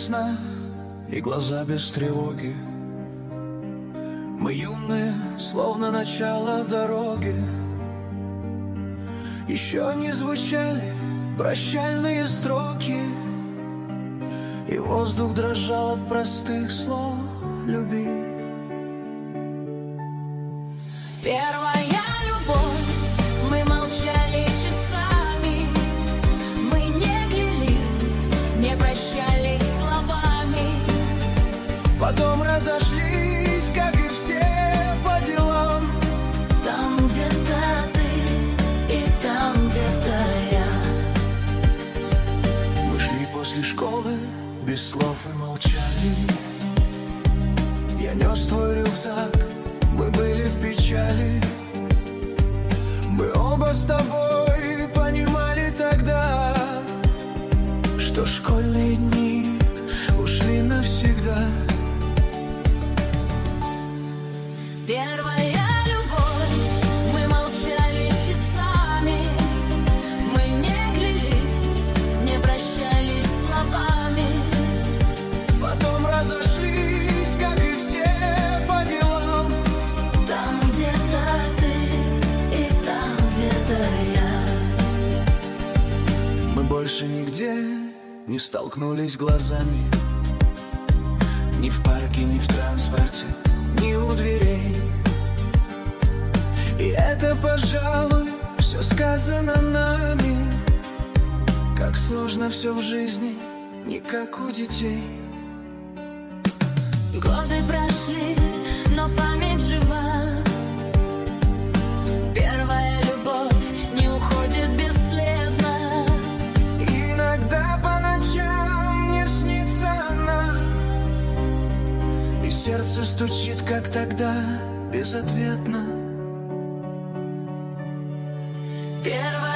весна и глаза без тревоги. Мы юные, словно начало дороги. Еще не звучали прощальные строки, и воздух дрожал от простых слов «люби». Первая любовь, мы молчали часами, мы не клялись, не прощались словами. Потом разошлись, как и все, по делам. Там где-то ты и там где-то я. Мы шли после школы без слов и молчали. Я нес твой рюкзак, мы были в печали. Мы оба с тобой понимали тогда, что школьные дни ушли навсегда. Первая любовь, мы молчали часами, мы не клялись, не прощались словами. Потом разошлись, как и все, по делам. Там где-то ты и там где-то я. Мы больше нигде не столкнулись глазами, ни в парке, ни в транспорте, ни у дверей. И это, пожалуй, все сказано нами. Как сложно все в жизни, не как у детей. Годы прошли, но память жива. Первая любовь не уходит бесследно. Иногда по ночам мне снится она, и сердце стучит, как тогда, безответно. Первая